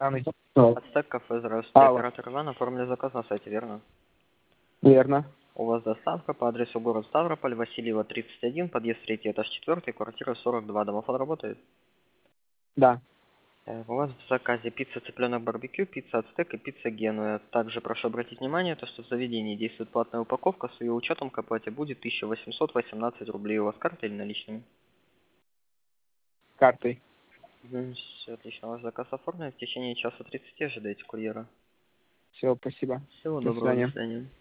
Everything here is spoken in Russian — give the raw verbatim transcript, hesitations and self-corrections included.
Ацтек кафе, здравствуйте. Алло. Оператор Иван, оформили заказ на сайте, верно? Верно. У вас доставка по адресу город Ставрополь, Васильева, тридцать один, подъезд третий, этаж четыре, квартира сорок два. Домофон работает? Да. Так, у вас в заказе пицца цыпленок барбекю, пицца ацтек и пицца генуя. Также прошу обратить внимание, то, что в заведении действует платная упаковка, с ее учетом к оплате будет тысяча восемьсот восемнадцать рублей. У вас карта или наличными? Картой. Все отлично, ваш заказ оформлен. В течение часа тридцати ожидайте курьера. Все, спасибо. Всего До доброго, до свидания. свидания.